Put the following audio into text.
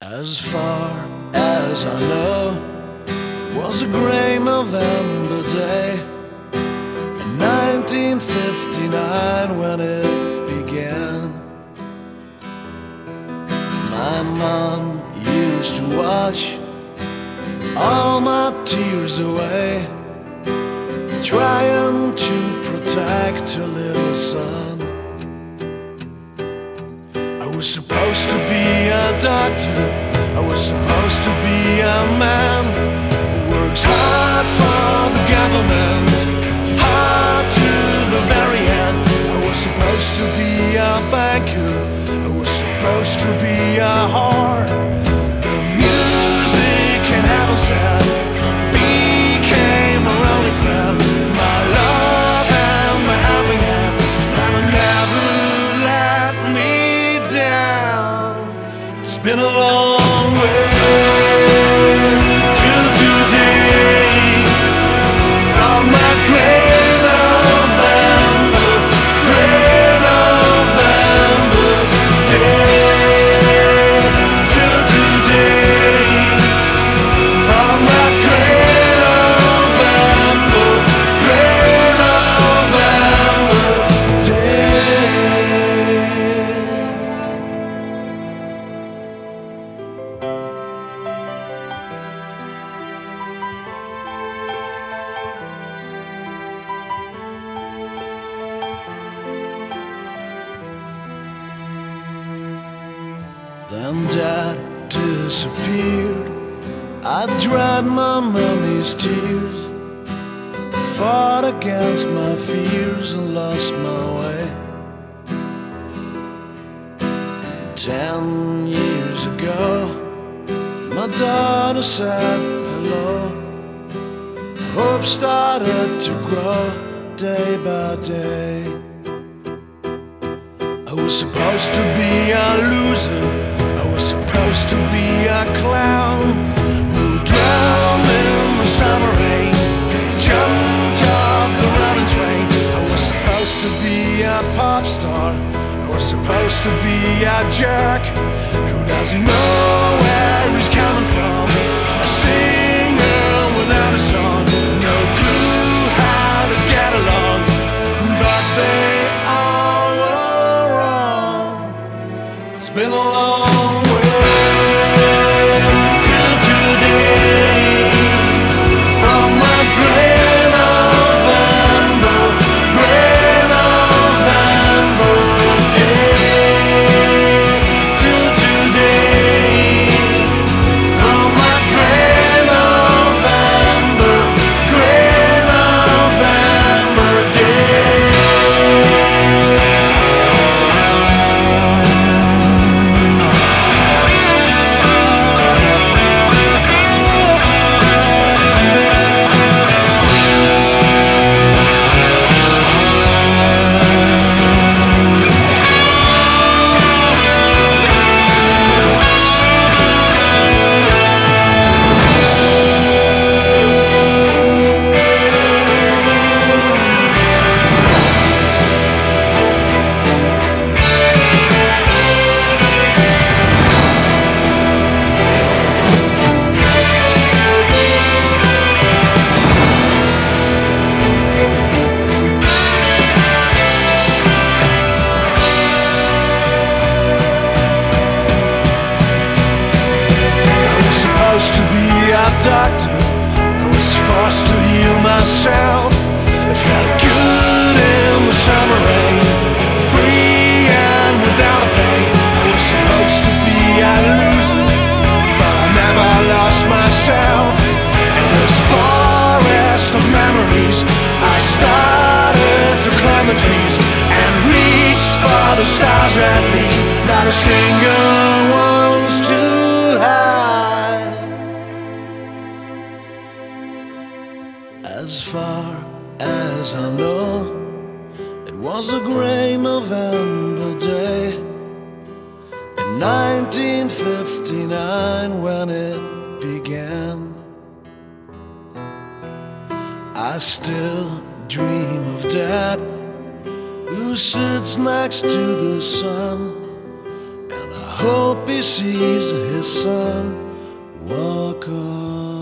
As far as I know, it was a grey November day in 1959 when it began. My mom used to wash all my tears away, trying to protect her little son. I was supposed to be a doctor, I was supposed to be a man who works hard for the government, hard to the very end. I was supposed to be a banker, I was supposed to be a whore. The music in heaven said became my only friend, my love and my helping hand, and it never let me down. It's been a long way till today, from my grey November day till today, from my grey November day. Then Dad disappeared. I dried my mummy's tears, fought against my fears and lost my way. 10 years ago, my daughter said hello. Hope started to grow day by day. I was supposed to be a loser, I was supposed to be a clown who drowned in the summer rain, jumped off the running train. I was supposed to be a pop star, I was supposed to be a jerk who doesn't know where he's coming from, a singer without a song, no clue how to get along, but they all were wrong. It's been a long way till today, from my grey November day till today, from my grey November day. To be a doctor, I was forced to heal myself. It felt good in the summer rain, free and without a pain. I was supposed to be a loser, but I never lost myself. In this forest of memories, I started to climb the trees and reach for the stars at least. Not a single one's too high. As far as I know, it was a grey November day in 1959 when it began. I still dream of Dad, who sits next to the sun, and I hope he sees his son walk on.